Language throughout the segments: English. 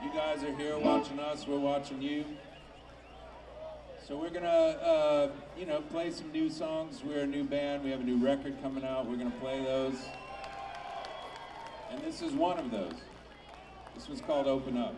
You guys are here watching us, we're watching you. So we're gonna, play some new songs. We're a new band, we have a new record coming out, we're gonna play those. And this is one of those. This one's called Open Up.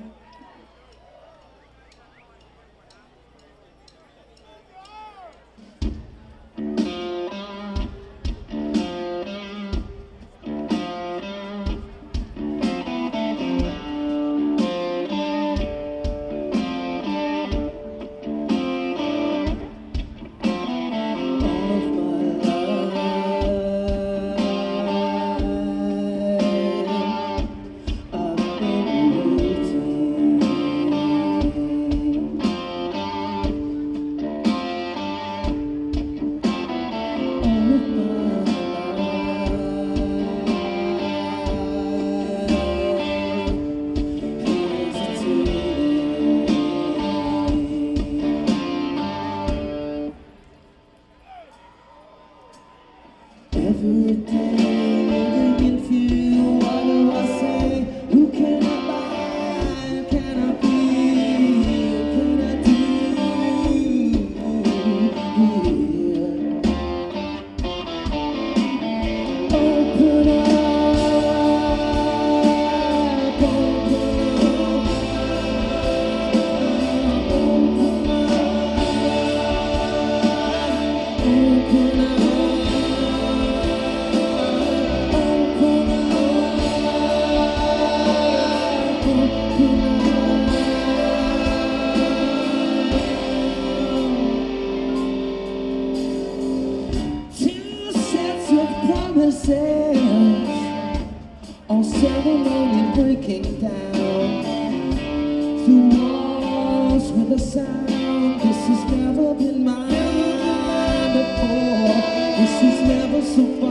Every day living in fear, what do I say? Who can I buy? Can I be? Can I do? Open up, open up. On ceremony breaking down through walls with a sound. This has never been mine before. This is never so far.